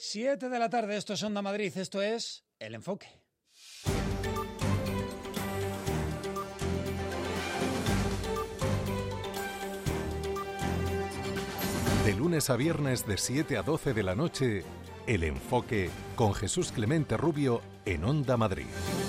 7 de la tarde, esto es Onda Madrid, esto es El Enfoque. De lunes a viernes de 7 a 12 de la noche, El Enfoque con Jesús Clemente Rubio en Onda Madrid.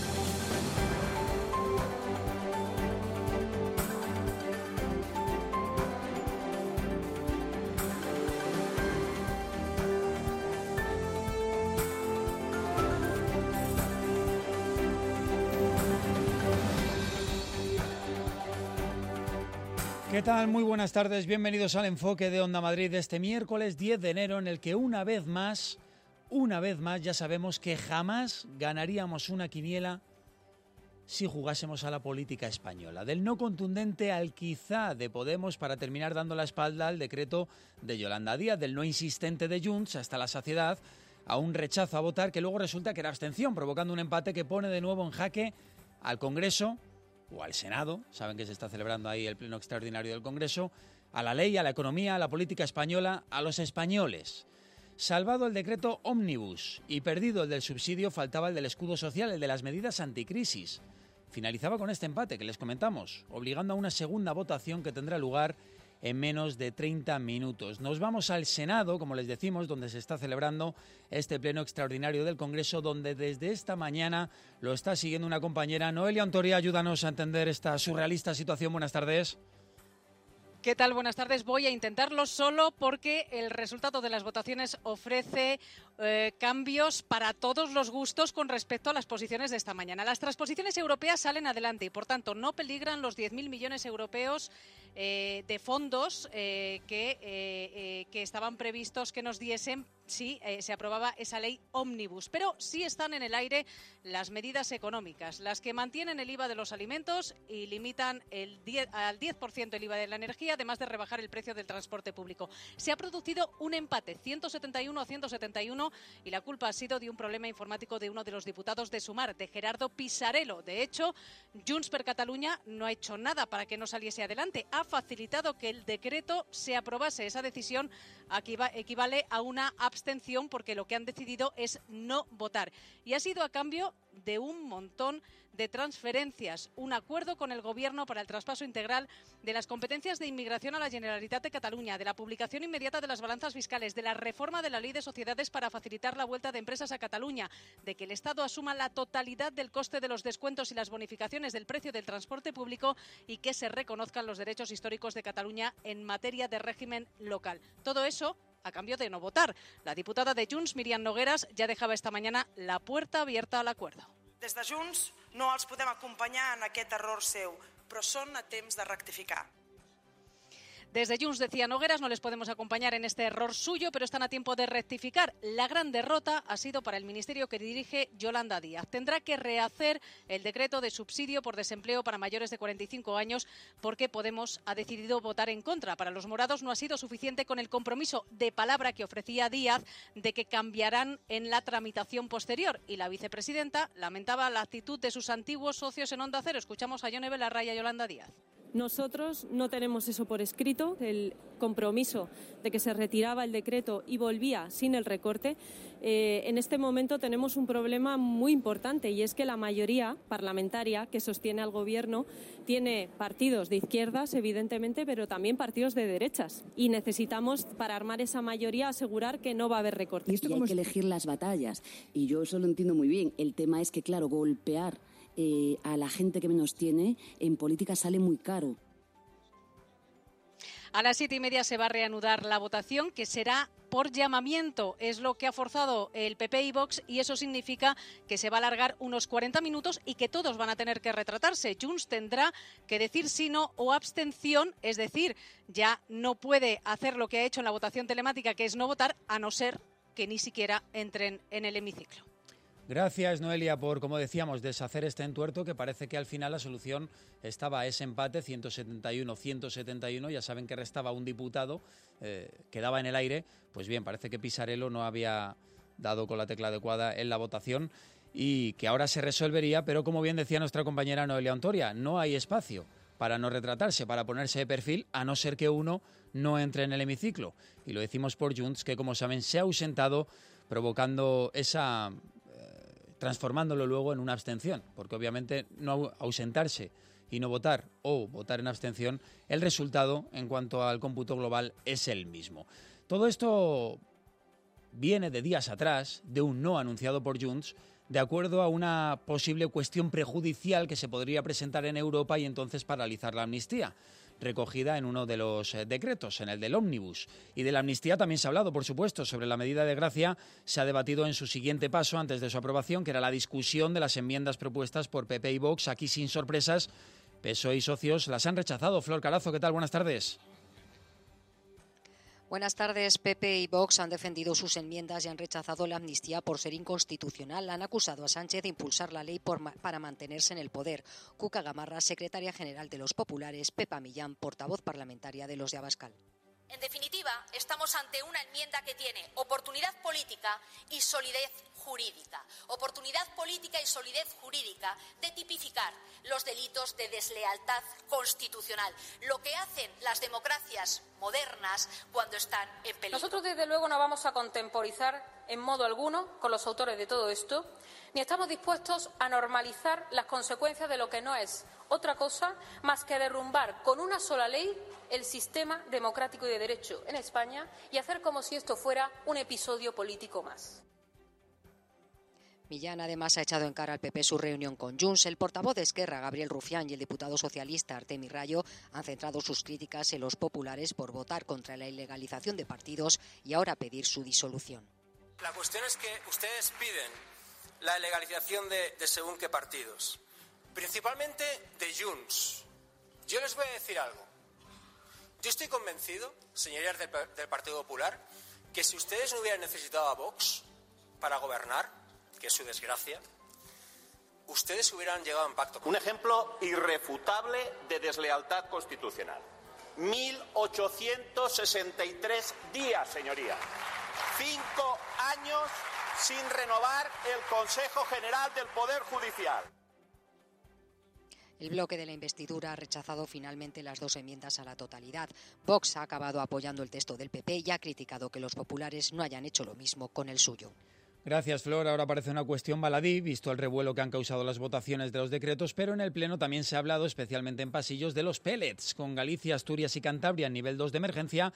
¿Qué tal? Muy buenas tardes, bienvenidos al Enfoque de Onda Madrid de este miércoles 10 de enero, en el que una vez más ya sabemos que jamás ganaríamos una quiniela si jugásemos a la política española. Del no contundente al quizá de Podemos, para terminar dando la espalda al decreto de Yolanda Díaz, del no insistente de Junts hasta la saciedad, a un rechazo a votar que luego resulta que era abstención, provocando un empate que pone de nuevo en jaque al Congreso o al Senado, saben que se está celebrando ahí el pleno extraordinario del Congreso, a la ley, a la economía, a la política española, a los españoles. Salvado el decreto ómnibus y perdido el del subsidio, faltaba el del escudo social, el de las medidas anticrisis. Finalizaba con este empate que les comentamos, obligando a una segunda votación que tendrá lugar en menos de 30 minutos. Nos vamos al Senado, como les decimos, donde se está celebrando este pleno extraordinario del Congreso, donde desde esta mañana lo está siguiendo una compañera. Noelia Ontoria, ayúdanos a entender esta surrealista situación. Buenas tardes. ¿Qué tal? Buenas tardes. Voy a intentarlo solo porque el resultado de las votaciones ofrece cambios para todos los gustos con respecto a las posiciones de esta mañana. Las transposiciones europeas salen adelante y, por tanto, no peligran los 10.000 millones europeos de fondos que estaban previstos que nos diesen si se aprobaba esa ley ómnibus. Pero sí están en el aire las medidas económicas, las que mantienen el IVA de los alimentos y limitan al 10% el IVA de la energía, además de rebajar el precio del transporte público. Se ha producido un empate, 171 a 171, y la culpa ha sido de un problema informático de uno de los diputados de Sumar, de Gerardo Pisarello. De hecho, Junts per Catalunya no ha hecho nada para que no saliese adelante. Ha facilitado que el decreto se aprobase. Esa decisión equivale a una abstención, porque lo que han decidido es no votar. Y ha sido a cambio de un montón de transferencias, un acuerdo con el Gobierno para el traspaso integral de las competencias de inmigración a la Generalitat de Cataluña, de la publicación inmediata de las balanzas fiscales, de la reforma de la Ley de Sociedades para facilitar la vuelta de empresas a Cataluña, de que el Estado asuma la totalidad del coste de los descuentos y las bonificaciones del precio del transporte público y que se reconozcan los derechos históricos de Cataluña en materia de régimen local. Todo eso a cambio de no votar. La diputada de Junts, Míriam Nogueras, ja dejava esta mañana la puerta abierta al acuerdo. Des de Junts no els podem acompanyar en aquest error seu, però són a temps de rectificar. Desde Junts, decía Nogueras, no les podemos acompañar en este error suyo, pero están a tiempo de rectificar. La gran derrota ha sido para el ministerio que dirige Yolanda Díaz. Tendrá que rehacer el decreto de subsidio por desempleo para mayores de 45 años porque Podemos ha decidido votar en contra. Para los morados no ha sido suficiente con el compromiso de palabra que ofrecía Díaz de que cambiarán en la tramitación posterior. Y la vicepresidenta lamentaba la actitud de sus antiguos socios en Onda Cero. Escuchamos a Yone Belarra y a Yolanda Díaz. Nosotros no tenemos eso por escrito, el compromiso de que se retiraba el decreto y volvía sin el recorte. En este momento tenemos un problema muy importante, y es que la mayoría parlamentaria que sostiene al Gobierno tiene partidos de izquierdas, evidentemente, pero también partidos de derechas. Y necesitamos, para armar esa mayoría, asegurar que no va a haber recortes. Y hay que elegir las batallas, y yo eso lo entiendo muy bien. El tema es que, claro, golpear a la gente que menos tiene en política sale muy caro. A las 7:30 se va a reanudar la votación, que será por llamamiento. Es lo que ha forzado el PP y Vox, y eso significa que se va a alargar unos 40 minutos y que todos van a tener que retratarse. Junts tendrá que decir sí, no o abstención, es decir, ya no puede hacer lo que ha hecho en la votación telemática, que es no votar, a no ser que ni siquiera entren en el hemiciclo. Gracias, Noelia, por, como decíamos, deshacer este entuerto, que parece que al final la solución estaba a ese empate, 171-171, ya saben que restaba un diputado, quedaba en el aire. Pues bien, parece que Pisarello no había dado con la tecla adecuada en la votación y que ahora se resolvería, pero como bien decía nuestra compañera Noelia Ontoria, no hay espacio para no retratarse, para ponerse de perfil, a no ser que uno no entre en el hemiciclo. Y lo decimos por Junts, que como saben se ha ausentado provocando transformándolo luego en una abstención, porque obviamente no ausentarse y no votar o votar en abstención, el resultado en cuanto al cómputo global es el mismo. Todo esto viene de días atrás, de un no anunciado por Junts, de acuerdo a una posible cuestión prejudicial que se podría presentar en Europa y entonces paralizar la amnistía, recogida en uno de los decretos, en el del ómnibus. Y de la amnistía también se ha hablado, por supuesto. Sobre la medida de gracia se ha debatido en su siguiente paso, antes de su aprobación, que era la discusión de las enmiendas propuestas por PP y Vox. Aquí, sin sorpresas, PSOE y socios las han rechazado. Flor Carazo, ¿qué tal? Buenas tardes. Buenas tardes. PP y Vox han defendido sus enmiendas y han rechazado la amnistía por ser inconstitucional. Han acusado a Sánchez de impulsar la ley para mantenerse en el poder. Cuca Gamarra, secretaria general de los Populares, Pepa Millán, portavoz parlamentaria de los de Abascal. En definitiva, estamos ante una enmienda que tiene oportunidad política y solidez jurídica. Oportunidad política y solidez jurídica de tipificar los delitos de deslealtad constitucional, lo que hacen las democracias modernas cuando están en peligro. Nosotros, desde luego, no vamos a contemporizar en modo alguno con los autores de todo esto, ni estamos dispuestos a normalizar las consecuencias de lo que no es otra cosa más que derrumbar con una sola ley el sistema democrático y de derecho en España y hacer como si esto fuera un episodio político más. Millán además ha echado en cara al PP su reunión con Junts. El portavoz de Esquerra, Gabriel Rufián, y el diputado socialista Artemi Rayo han centrado sus críticas en los populares por votar contra la ilegalización de partidos y ahora pedir su disolución. La cuestión es que ustedes piden la ilegalización de según qué partidos, principalmente de Junts. Yo les voy a decir algo. Yo estoy convencido, señorías del Partido Popular, que si ustedes no hubieran necesitado a Vox para gobernar, que es su desgracia, ustedes hubieran llegado a un pacto. Un ejemplo irrefutable de deslealtad constitucional. 1863 días, señoría. 5 años sin renovar el Consejo General del Poder Judicial. El bloque de la investidura ha rechazado finalmente las 2 enmiendas a la totalidad. Vox ha acabado apoyando el texto del PP y ha criticado que los populares no hayan hecho lo mismo con el suyo. Gracias, Flor. Ahora parece una cuestión baladí, visto el revuelo que han causado las votaciones de los decretos, pero en el Pleno también se ha hablado, especialmente en pasillos, de los pellets, con Galicia, Asturias y Cantabria en nivel 2 de emergencia.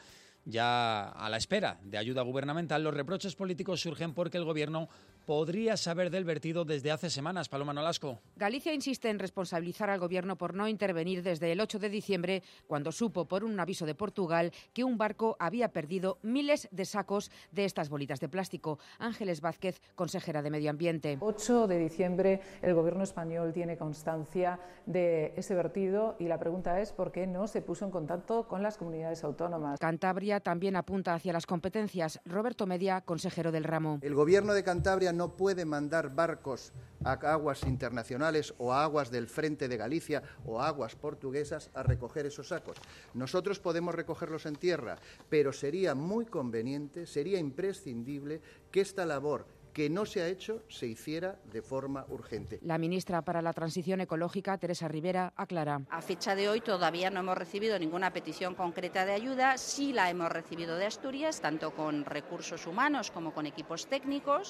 Ya a la espera de ayuda gubernamental, los reproches políticos surgen porque el Gobierno podría saber del vertido desde hace semanas. Paloma Nolasco. Galicia insiste en responsabilizar al Gobierno por no intervenir desde el 8 de diciembre, cuando supo por un aviso de Portugal que un barco había perdido miles de sacos de estas bolitas de plástico. Ángeles Vázquez, consejera de Medio Ambiente. 8 de diciembre el Gobierno español tiene constancia de ese vertido y la pregunta es por qué no se puso en contacto con las comunidades autónomas. Cantabria también apunta hacia las competencias. Roberto Media, consejero del ramo. El Gobierno de Cantabria no puede mandar barcos a aguas internacionales o a aguas del frente de Galicia o a aguas portuguesas a recoger esos sacos. Nosotros podemos recogerlos en tierra, pero sería muy conveniente, sería imprescindible que esta labor que no se ha hecho se hiciera de forma urgente. La ministra para la Transición Ecológica, Teresa Rivera, aclara. A fecha de hoy todavía no hemos recibido ninguna petición concreta de ayuda. Sí la hemos recibido de Asturias, tanto con recursos humanos como con equipos técnicos,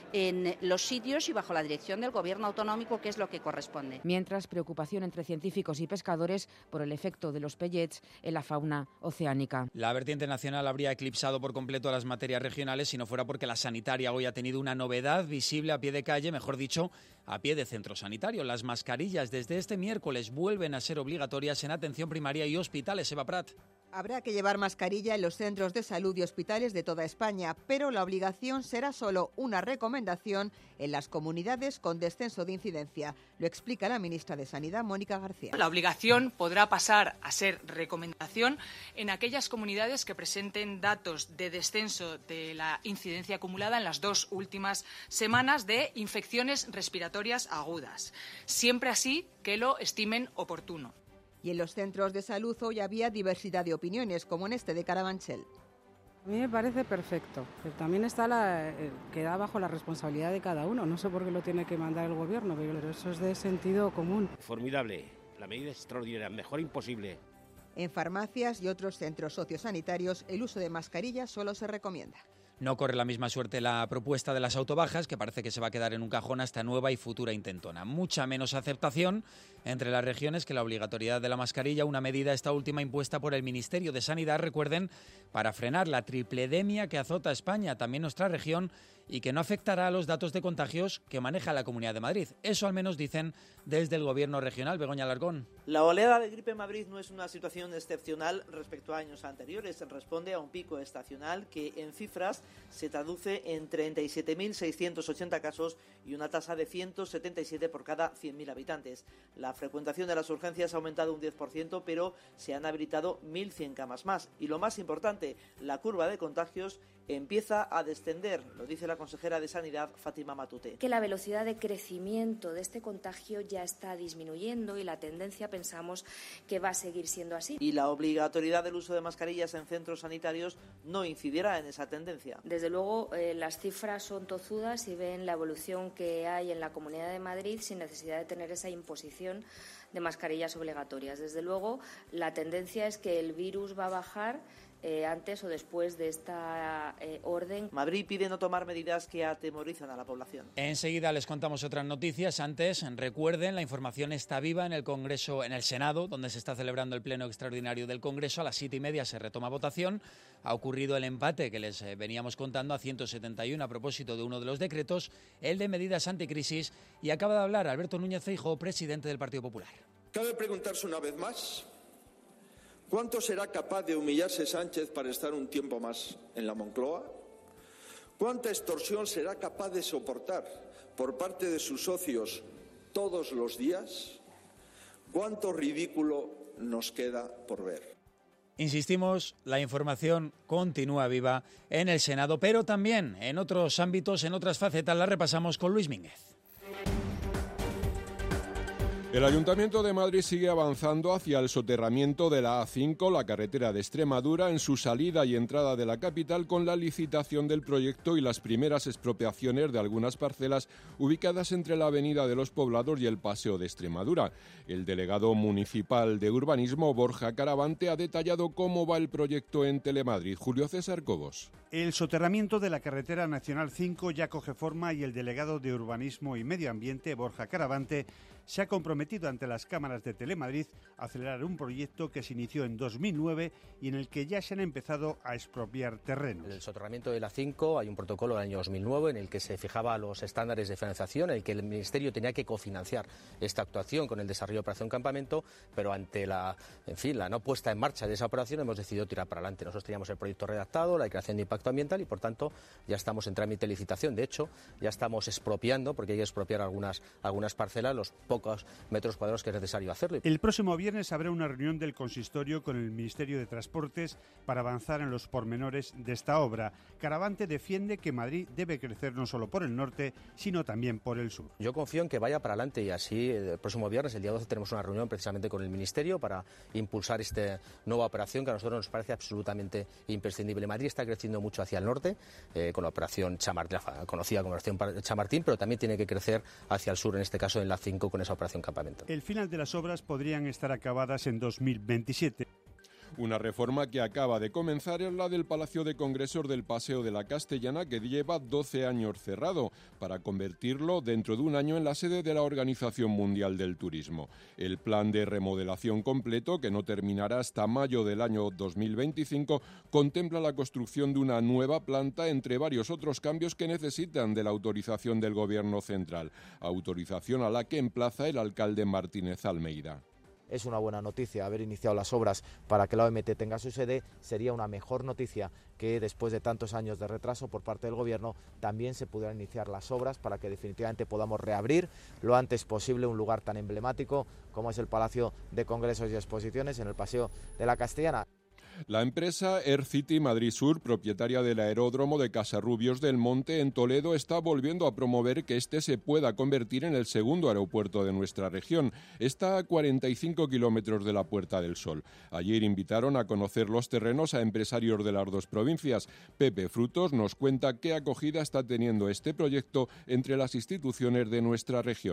en los sitios y bajo la dirección del Gobierno autonómico, que es lo que corresponde. Mientras, preocupación entre científicos y pescadores por el efecto de los pellets en la fauna oceánica. La vertiente nacional habría eclipsado por completo a las materias regionales si no fuera porque la sanitaria hoy ha tenido una novedad visible a pie de calle, mejor dicho, a pie de centro sanitario. Las mascarillas desde este miércoles vuelven a ser obligatorias en atención primaria y hospitales. Eva Prat. Habrá que llevar mascarilla en los centros de salud y hospitales de toda España, pero la obligación será solo una recomendación en las comunidades con descenso de incidencia. Lo explica la ministra de Sanidad, Mónica García. La obligación podrá pasar a ser recomendación en aquellas comunidades que presenten datos de descenso de la incidencia acumulada en las 2 últimas semanas de infecciones respiratorias agudas, siempre así que lo estimen oportuno. Y en los centros de salud hoy había diversidad de opiniones, como en este de Carabanchel. A mí me parece perfecto, pero también está queda bajo la responsabilidad de cada uno. No sé por qué lo tiene que mandar el Gobierno, pero eso es de sentido común. Formidable, la medida es extraordinaria, mejor imposible. En farmacias y otros centros sociosanitarios el uso de mascarillas solo se recomienda. No corre la misma suerte la propuesta de las autobajas, que parece que se va a quedar en un cajón hasta nueva y futura intentona. Mucha menos aceptación entre las regiones que la obligatoriedad de la mascarilla, una medida esta última impuesta por el Ministerio de Sanidad, recuerden, para frenar la tripledemia que azota a España, también nuestra región, y que no afectará a los datos de contagios que maneja la Comunidad de Madrid. Eso al menos dicen desde el Gobierno regional. Begoña Alarcón. La oleada de gripe en Madrid no es una situación excepcional respecto a años anteriores. Responde a un pico estacional que en cifras se traduce en 37.680 casos y una tasa de 177 por cada 100.000 habitantes. La frecuentación de las urgencias ha aumentado un 10%, pero se han habilitado 1.100 camas más. Y lo más importante, la curva de contagios empieza a descender, lo dice la consejera de Sanidad, Fátima Matute. Que la velocidad de crecimiento de este contagio ya está disminuyendo y la tendencia pensamos que va a seguir siendo así. Y la obligatoriedad del uso de mascarillas en centros sanitarios no incidirá en esa tendencia. Desde luego, las cifras son tozudas y ven la evolución que hay en la Comunidad de Madrid sin necesidad de tener esa imposición de mascarillas obligatorias. Desde luego, la tendencia es que el virus va a bajar antes o después de esta orden. Madrid pide no tomar medidas que atemorizan a la población. Enseguida les contamos otras noticias. Antes, recuerden, la información está viva en el Congreso, en el Senado, donde se está celebrando el pleno extraordinario del Congreso. A las 7:30 se retoma votación. Ha ocurrido el empate que les veníamos contando a 171 a propósito de uno de los decretos, el de medidas anticrisis, y acaba de hablar Alberto Núñez Feijóo, presidente del Partido Popular. Cabe preguntarse una vez más, ¿cuánto será capaz de humillarse Sánchez para estar un tiempo más en la Moncloa? ¿Cuánta extorsión será capaz de soportar por parte de sus socios todos los días? ¿Cuánto ridículo nos queda por ver? Insistimos, la información continúa viva en el Senado, pero también en otros ámbitos, en otras facetas. La repasamos con Luis Mínguez. El Ayuntamiento de Madrid sigue avanzando hacia el soterramiento de la A5, la carretera de Extremadura, en su salida y entrada de la capital, con la licitación del proyecto y las primeras expropiaciones de algunas parcelas ubicadas entre la Avenida de los Poblados y el Paseo de Extremadura. El delegado municipal de Urbanismo, Borja Caravante, ha detallado cómo va el proyecto en Telemadrid. Julio César Cobos. El soterramiento de la carretera Nacional 5 ya coge forma y el delegado de Urbanismo y Medio Ambiente, Borja Caravante, se ha comprometido ante las cámaras de Telemadrid a acelerar un proyecto que se inició en 2009 y en el que ya se han empezado a expropiar terrenos. En el soterramiento de la 5 hay un protocolo del año 2009 en el que se fijaba los estándares de financiación, en el que el Ministerio tenía que cofinanciar esta actuación con el desarrollo de Operación Campamento, pero ante la no puesta en marcha de esa operación hemos decidido tirar para adelante. Nosotros teníamos el proyecto redactado, la declaración de impacto ambiental y por tanto ya estamos en trámite de licitación. De hecho, ya estamos expropiando, porque hay que expropiar algunas parcelas, los pocos metros cuadrados que es necesario hacerlo. El próximo viernes habrá una reunión del consistorio con el Ministerio de Transportes para avanzar en los pormenores de esta obra. Caravante defiende que Madrid debe crecer no solo por el norte, sino también por el sur. Yo confío en que vaya para adelante y así el próximo viernes, el día 12, tenemos una reunión precisamente con el Ministerio para impulsar esta nueva operación que a nosotros nos parece absolutamente imprescindible. Madrid está creciendo mucho hacia el norte, con la operación Chamartín, conocida como operación Chamartín, pero también tiene que crecer hacia el sur, en este caso en la 5 con esa operación Campamento. El final de las obras podrían estar acabadas en 2027. Una reforma que acaba de comenzar es la del Palacio de Congresos del Paseo de la Castellana, que lleva 12 años cerrado, para convertirlo dentro de un año en la sede de la Organización Mundial del Turismo. El plan de remodelación completo, que no terminará hasta mayo del año 2025, contempla la construcción de una nueva planta, entre varios otros cambios que necesitan de la autorización del Gobierno central, autorización a la que emplaza el alcalde Martínez Almeida. Es una buena noticia haber iniciado las obras para que la OMT tenga su sede. Sería una mejor noticia que después de tantos años de retraso por parte del Gobierno también se pudieran iniciar las obras para que definitivamente podamos reabrir lo antes posible un lugar tan emblemático como es el Palacio de Congresos y Exposiciones en el Paseo de la Castellana. La empresa Air City Madrid Sur, propietaria del aeródromo de Casarrubios del Monte en Toledo, está volviendo a promover que este se pueda convertir en el segundo aeropuerto de nuestra región. Está a 45 kilómetros de la Puerta del Sol. Ayer invitaron a conocer los terrenos a empresarios de las dos provincias. Pepe Frutos nos cuenta qué acogida está teniendo este proyecto entre las instituciones de nuestra región.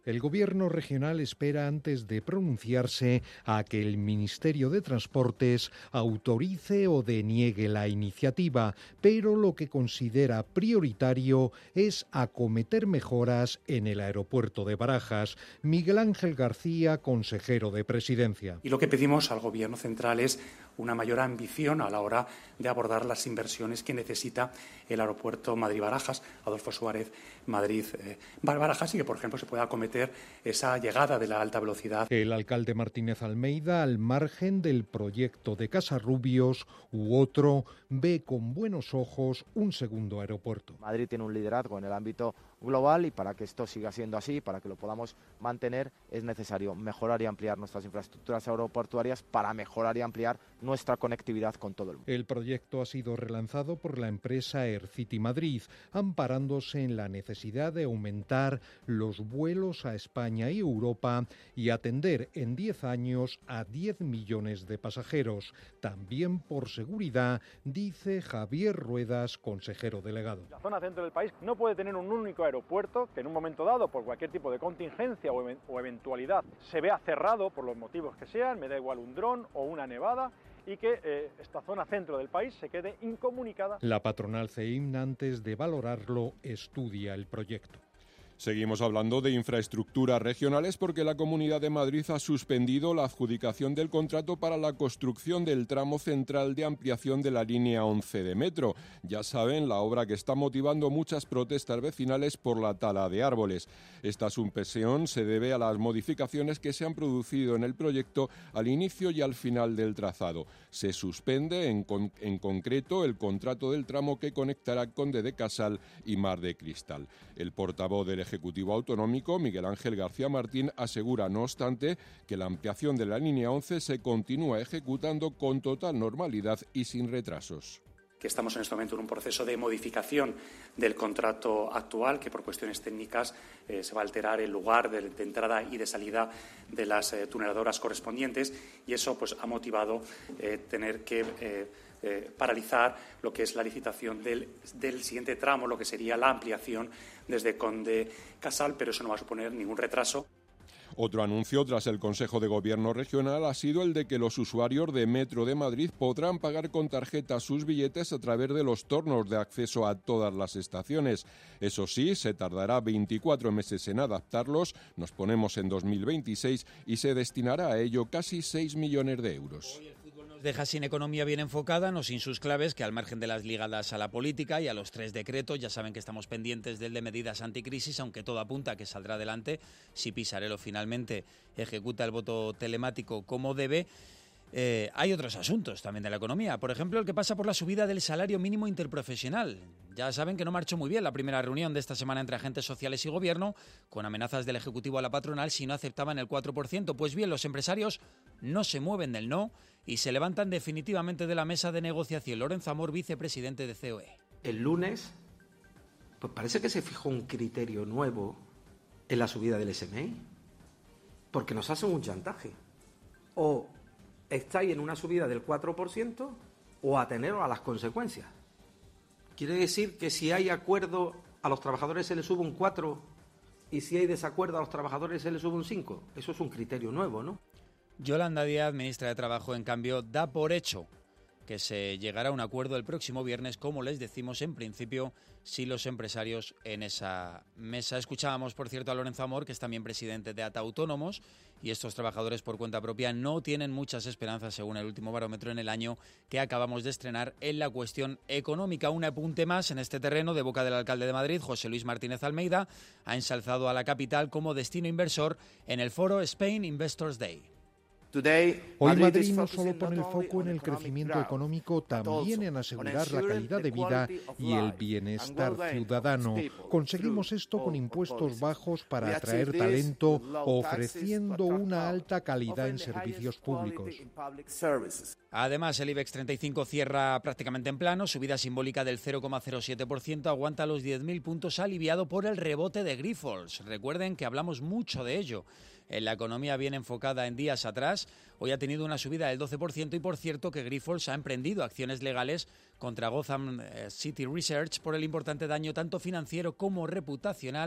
El Gobierno regional espera, antes de pronunciarse, a que el Ministerio de Transportes autorice o deniegue la iniciativa, pero lo que considera prioritario es acometer mejoras en el aeropuerto de Barajas. Miguel Ángel García, consejero de Presidencia. Y lo que pedimos al Gobierno central es una mayor ambición a la hora de abordar las inversiones que necesita el aeropuerto Madrid-Barajas, Adolfo Suárez, Madrid-Barajas, y que, por ejemplo, se pueda acometer esa llegada de la alta velocidad. El alcalde Martínez Almeida, al margen del proyecto de Casarrubios u otro, ve con buenos ojos un segundo aeropuerto. Madrid tiene un liderazgo en el ámbito global y para que esto siga siendo así, para que lo podamos mantener, es necesario mejorar y ampliar nuestras infraestructuras aeroportuarias para mejorar y ampliar nuestra conectividad con todo el mundo. El proyecto ha sido relanzado por la empresa Air City Madrid, amparándose en la necesidad de aumentar los vuelos a España y Europa y atender en 10 años a 10 millones de pasajeros. También por seguridad, dice Javier Ruedas, consejero delegado. La zona centro del país no puede tener un único aeropuerto que en un momento dado, por cualquier tipo de contingencia o eventualidad, se vea cerrado por los motivos que sean, me da igual un dron o una nevada, y que esta zona centro del país se quede incomunicada. La patronal CEIM, antes de valorarlo, estudia el proyecto. Seguimos hablando de infraestructuras regionales porque la Comunidad de Madrid ha suspendido la adjudicación del contrato para la construcción del tramo central de ampliación de la línea 11 de metro. Ya saben, la obra que está motivando muchas protestas vecinales por la tala de árboles. Esta suspensión se debe a las modificaciones que se han producido en el proyecto al inicio y al final del trazado. Se suspende en concreto el contrato del tramo que conectará Conde de Casal y Mar de Cristal. El portavoz del Ejecutivo Autonómico, Miguel Ángel García Martín, asegura, no obstante, que la ampliación de la línea 11 se continúa ejecutando con total normalidad y sin retrasos. Que estamos en este momento en un proceso de modificación del contrato actual, que por cuestiones técnicas se va a alterar el lugar de entrada y de salida de las tuneladoras correspondientes, y eso pues ha motivado tener que paralizar lo que es la licitación del siguiente tramo, lo que sería la ampliación desde Conde Casal, pero eso no va a suponer ningún retraso. Otro anuncio tras el Consejo de Gobierno regional ha sido el de que los usuarios de Metro de Madrid podrán pagar con tarjeta sus billetes a través de los tornos de acceso a todas las estaciones. Eso sí, se tardará 24 meses en adaptarlos, nos ponemos en 2026 y se destinará a ello casi 6 millones de euros. Deja sin economía bien enfocada, no sin sus claves, que al margen de las ligadas a la política y a los 3 decretos, ya saben que estamos pendientes del de medidas anticrisis, aunque todo apunta a que saldrá adelante si Pisarello finalmente ejecuta el voto telemático como debe. Hay otros asuntos también de la economía, por ejemplo el que pasa por la subida del salario mínimo interprofesional. Ya saben que no marchó muy bien la primera reunión de esta semana entre agentes sociales y gobierno, con amenazas del Ejecutivo a la patronal si no aceptaban el 4%. Pues bien, los empresarios no se mueven del no y se levantan definitivamente de la mesa de negociación. Lorenzo Amor, vicepresidente de COE. El lunes, pues parece que se fijó un criterio nuevo en la subida del SMI, porque nos hacen un chantaje. O estáis en una subida del 4% o ateneros a las consecuencias. Quiere decir que si hay acuerdo a los trabajadores se les sube un 4 y si hay desacuerdo a los trabajadores se les sube un 5. Eso es un criterio nuevo, ¿no? Yolanda Díaz, ministra de Trabajo, en cambio, da por hecho que se llegará a un acuerdo el próximo viernes, como les decimos en principio, si los empresarios en esa mesa. Escuchábamos, por cierto, a Lorenzo Amor, que es también presidente de ATA Autónomos, y estos trabajadores por cuenta propia no tienen muchas esperanzas, según el último barómetro en el año que acabamos de estrenar, en la cuestión económica. Un apunte más en este terreno de boca del alcalde de Madrid, José Luis Martínez Almeida, ha ensalzado a la capital como destino inversor en el foro Spain Investors Day. Hoy Madrid no solo pone el foco en el crecimiento económico, también en asegurar la calidad de vida y el bienestar ciudadano. Conseguimos esto con impuestos bajos para atraer talento, ofreciendo una alta calidad en servicios públicos. Además, el IBEX 35 cierra prácticamente en plano, subida simbólica del 0,07%, aguanta los 10.000 puntos, aliviado por el rebote de Grifols. Recuerden que hablamos mucho de ello en la economía bien enfocada en días atrás. Hoy ha tenido una subida del 12% y, por cierto, que Grifols ha emprendido acciones legales contra Gotham City Research por el importante daño tanto financiero como reputacional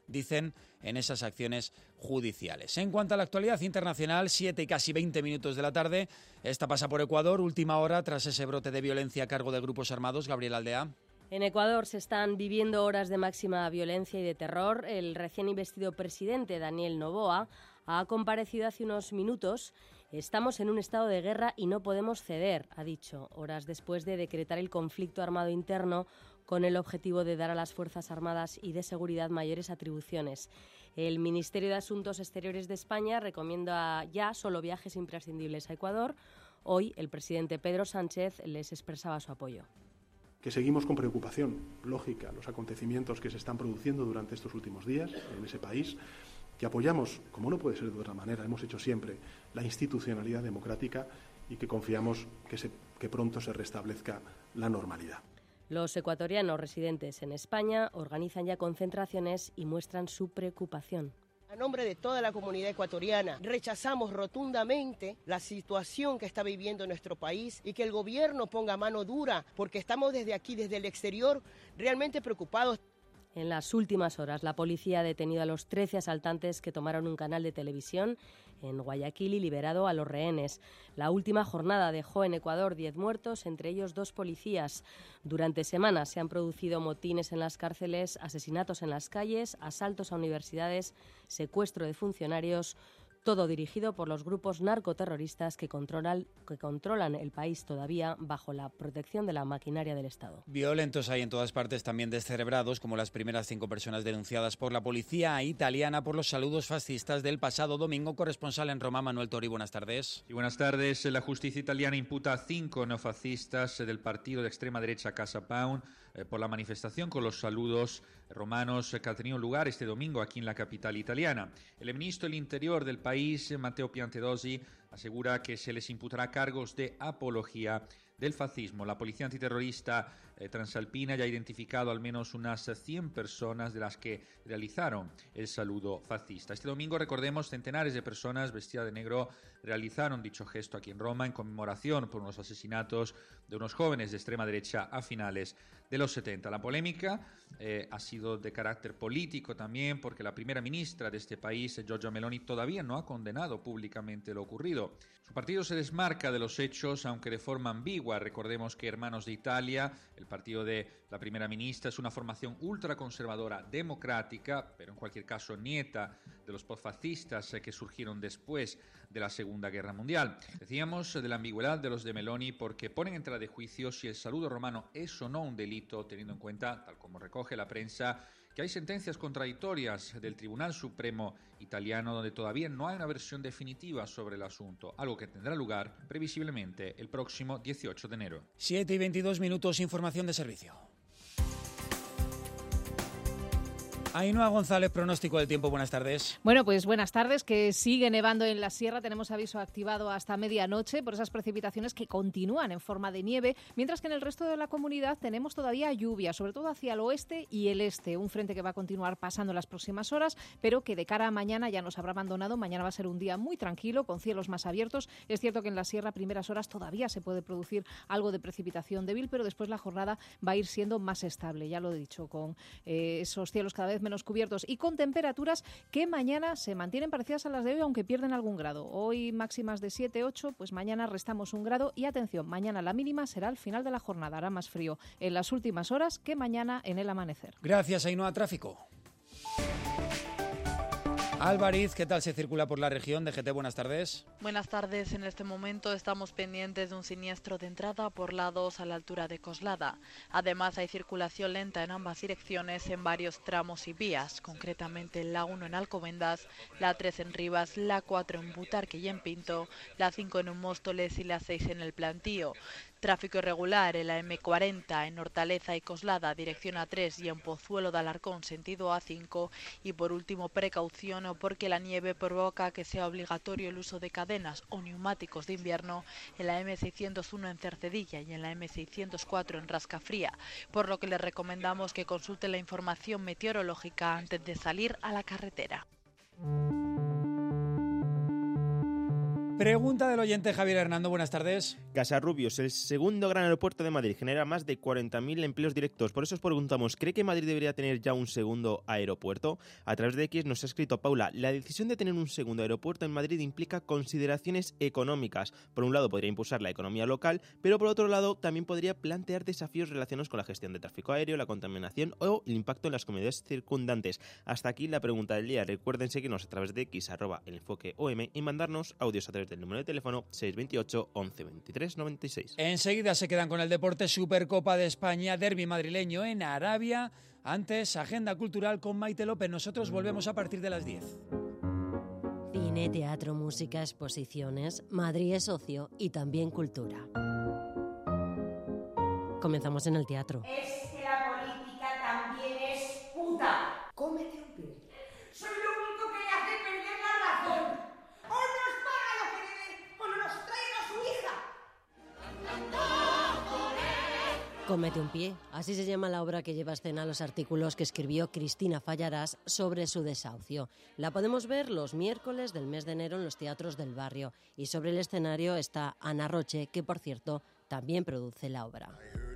dicen, en esas acciones judiciales. En cuanto a la actualidad internacional, 7 y casi 20 minutos de la tarde, esta pasa por Ecuador, última hora tras ese brote de violencia a cargo de grupos armados. Gabriel Aldea. En Ecuador se están viviendo horas de máxima violencia y de terror. El recién investido presidente Daniel Noboa ha comparecido hace unos minutos. Estamos en un estado de guerra y no podemos ceder, ha dicho, horas después de decretar el conflicto armado interno con el objetivo de dar a las Fuerzas Armadas y de Seguridad mayores atribuciones. El Ministerio de Asuntos Exteriores de España recomienda ya solo viajes imprescindibles a Ecuador. Hoy el presidente Pedro Sánchez les expresaba su apoyo. Que seguimos con preocupación lógica los acontecimientos que se están produciendo durante estos últimos días en ese país, que apoyamos, como no puede ser de otra manera, hemos hecho siempre, la institucionalidad democrática y que confiamos que pronto se restablezca la normalidad. Los ecuatorianos residentes en España organizan ya concentraciones y muestran su preocupación. A nombre de toda la comunidad ecuatoriana, rechazamos rotundamente la situación que está viviendo nuestro país y que el gobierno ponga mano dura, porque estamos desde aquí, desde el exterior, realmente preocupados. En las últimas horas, la policía ha detenido a los 13 asaltantes que tomaron un canal de televisión en Guayaquil y liberado a los rehenes. La última jornada dejó en Ecuador 10 muertos, entre ellos 2 policías. Durante semanas se han producido motines en las cárceles, asesinatos en las calles, asaltos a universidades, secuestro de funcionarios, todo dirigido por los grupos narcoterroristas que controlan el país todavía bajo la protección de la maquinaria del Estado. Violentos hay en todas partes, también descerebrados, como las primeras 5 personas denunciadas por la policía italiana por los saludos fascistas del pasado domingo. Corresponsal en Roma, Manuel Tori, buenas tardes. Y buenas tardes. La justicia italiana imputa a 5 neofascistas del partido de extrema derecha Casa Pound por la manifestación con los saludos romanos que ha tenido lugar este domingo aquí en la capital italiana. El ministro del Interior del país, Matteo Piantedosi, asegura que se les imputará cargos de apología del fascismo. La policía antiterrorista transalpina ya ha identificado al menos unas 100 personas de las que realizaron el saludo fascista. Este domingo, recordemos, centenares de personas vestidas de negro realizaron dicho gesto aquí en Roma en conmemoración por unos asesinatos de unos jóvenes de extrema derecha a finales de los 70. La polémica ha sido de carácter político también, porque la primera ministra de este país, Giorgia Meloni, todavía no ha condenado públicamente lo ocurrido. Su partido se desmarca de los hechos, aunque de forma ambigua. Recordemos que Hermanos de Italia, el partido de la primera ministra, es una formación ultraconservadora democrática, pero en cualquier caso nieta de los postfascistas que surgieron después de la Segunda Guerra Mundial. Decíamos de la ambigüedad de los de Meloni porque ponen en tela de juicio si el saludo romano es o no un delito, teniendo en cuenta, tal como recoge la prensa, que hay sentencias contradictorias del Tribunal Supremo italiano donde todavía no hay una versión definitiva sobre el asunto, algo que tendrá lugar previsiblemente el próximo 18 de enero. 7 y 22 minutos, información de servicio. Ainhoa González, pronóstico del tiempo, buenas tardes. Bueno, pues buenas tardes, que sigue nevando en la sierra, tenemos aviso activado hasta medianoche por esas precipitaciones que continúan en forma de nieve, mientras que en el resto de la comunidad tenemos todavía lluvia, sobre todo hacia el oeste y el este, un frente que va a continuar pasando las próximas horas, pero que de cara a mañana ya nos habrá abandonado. Mañana va a ser un día muy tranquilo, con cielos más abiertos. Es cierto que en la sierra primeras horas todavía se puede producir algo de precipitación débil, pero después la jornada va a ir siendo más estable, ya lo he dicho, con esos cielos cada vez menos cubiertos y con temperaturas que mañana se mantienen parecidas a las de hoy, aunque pierden algún grado. Hoy máximas de 7, 8, pues mañana restamos 1 grado y atención, mañana la mínima será al final de la jornada, hará más frío en las últimas horas que mañana en el amanecer. Gracias, Ainhoa. Tráfico. Álvarez, ¿qué tal se circula por la región? DGT, buenas tardes. Buenas tardes. En este momento estamos pendientes de un siniestro de entrada por la 2 a la altura de Coslada. Además, hay circulación lenta en ambas direcciones en varios tramos y vías, concretamente la 1 en Alcobendas, la 3 en Rivas, la 4 en Butarque y en Pinto, la 5 en Móstoles y la 6 en El Plantío. Tráfico irregular en la M40 en Hortaleza y Coslada, dirección A3 y en Pozuelo de Alarcón, sentido A5. Y por último, precaución porque la nieve provoca que sea obligatorio el uso de cadenas o neumáticos de invierno en la M601 en Cercedilla y en la M604 en Rascafría, por lo que les recomendamos que consulte la información meteorológica antes de salir a la carretera. Pregunta del oyente Javier Hernando, buenas tardes. Casarrubios, el segundo gran aeropuerto de Madrid, genera más de 40.000 empleos directos. Por eso os preguntamos, ¿cree que Madrid debería tener ya un segundo aeropuerto? A través de X nos ha escrito Paula, la decisión de tener un segundo aeropuerto en Madrid implica consideraciones económicas. Por un lado podría impulsar la economía local, pero por otro lado también podría plantear desafíos relacionados con la gestión de tráfico aéreo, la contaminación o el impacto en las comunidades circundantes. Hasta aquí la pregunta del día. Recuerden seguirnos a través de X, @elenfoqueom y mandarnos audios a través del número de teléfono 628 11 23 96. Enseguida se quedan con el deporte. Supercopa de España, derbi madrileño en Arabia. Antes, agenda cultural con Maite López. Nosotros volvemos a partir de las 10. Cine, teatro, música, exposiciones. Madrid es ocio y también cultura. Comenzamos en el teatro. Es que la política también es puta. Cómete un pie. Soy lo único que le hace perder la razón. O nos paga lo que debe, o no nos traiga a su hija. Cómete un pie. Así se llama la obra que lleva a escena los artículos que escribió Cristina Fallarás sobre su desahucio. La podemos ver los miércoles del mes de enero en los teatros del barrio. Y sobre el escenario está Ana Roche, que por cierto también produce la obra.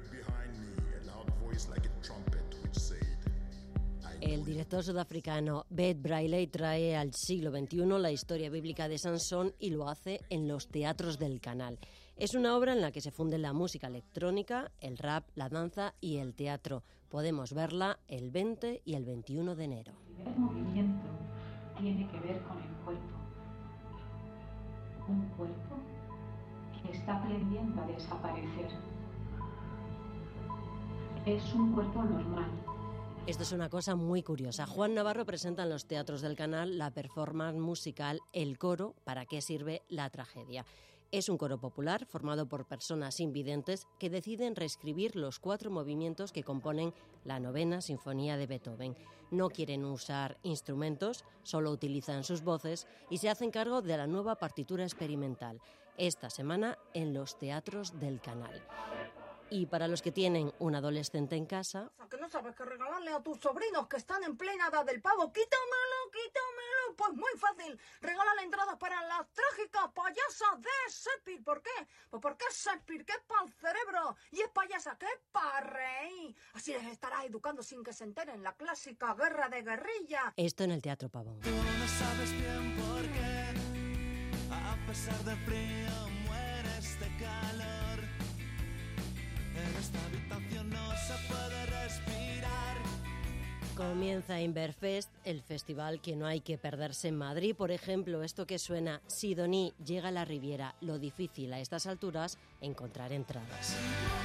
El director sudafricano Bert Brailey trae al siglo XXI la historia bíblica de Sansón y lo hace en los teatros del Canal. Es una obra en la que se funde la música electrónica, el rap, la danza y el teatro. Podemos verla el 20 y el 21 de enero. El movimiento tiene que ver con el cuerpo. Un cuerpo que está aprendiendo a desaparecer. Es un cuerpo normal. Esto es una cosa muy curiosa. Juan Navarro presenta en los teatros del Canal la performance musical El Coro, ¿para qué sirve la tragedia? Es un coro popular formado por personas invidentes que deciden reescribir los 4 movimientos que componen la 9ª Sinfonía de Beethoven. No quieren usar instrumentos, solo utilizan sus voces y se hacen cargo de la nueva partitura experimental. Esta semana en los teatros del Canal. Y para los que tienen un adolescente en casa... ¿Que no sabes qué regalarle a tus sobrinos que están en plena edad del pavo? ¡Quítamelo! Pues muy fácil. Regálale entradas para las trágicas payasas de Shakespeare. ¿Por qué? Pues porque es Shakespeare, que es para el cerebro. Y es payasa, que es para reír. Así les estarás educando sin que se enteren. La clásica guerra de guerrilla. Esto en el Teatro Pavón. Tú no sabes bien por qué, a pesar del frío, mueres de calor. En esta habitación no se puede respirar. Comienza Inverfest, el festival que no hay que perderse en Madrid. Por ejemplo, esto que suena, Sidoní llega a la Riviera. Lo difícil a estas alturas, encontrar entradas.